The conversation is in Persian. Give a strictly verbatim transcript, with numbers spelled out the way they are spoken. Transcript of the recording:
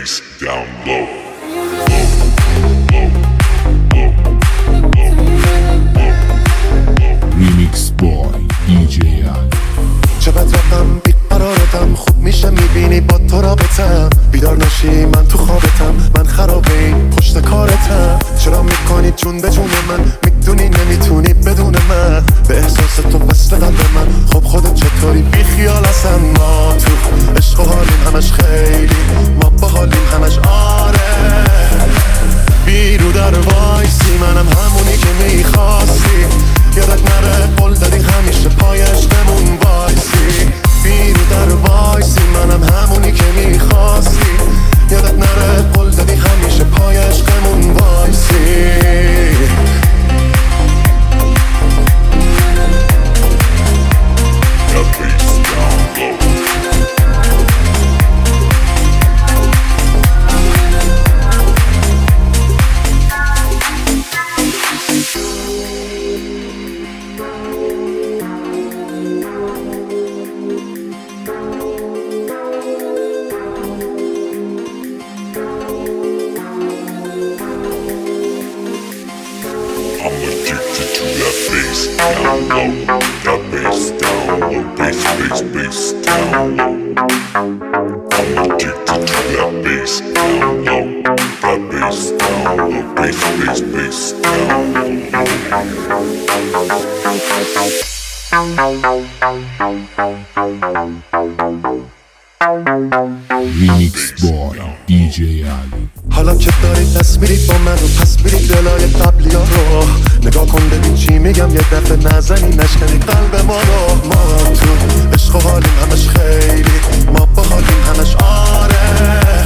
bass down low. Remix boy دی جی آل. چقدر رقم بیقرارتم، خوب میشه میبینی با تو رابطم. بیدار نشی من تو خوابتم، من خراب این پشت کارتم. چرا میکنی جون به جون من، میدونی نمیتونی بدون من. به احساس تو وصل قلب من، خب خودت چطوری بی خیال هستن. ما تو عشق و حالیم همش خیلی، ما با حالیم همش آره. بیرو در وایسی منم همونی که میخواستی. یادت نره قول دادی همیشه پای عشقمون وایسی. بیرو در وایسی منم همونی که میخواستی. یادت نره قول دادی همیشه پای عشقمون وایسی. I'm addicted to that bass down low. That bass down low. Bass, bass, bass down low. I'm addicted to that bass down low. That bass down low. Bass, bass, bass down low. Remix boy دی جی آل. حالا که داری دست میری با من رو، پس میری دلای قبلی ها رو نگاه کن ببین چی میگم. یه دفعه نزنی نشکنی قلب ما رو. ما تو عشق و حالیم همش خیلی، ما با حالیم همش آره.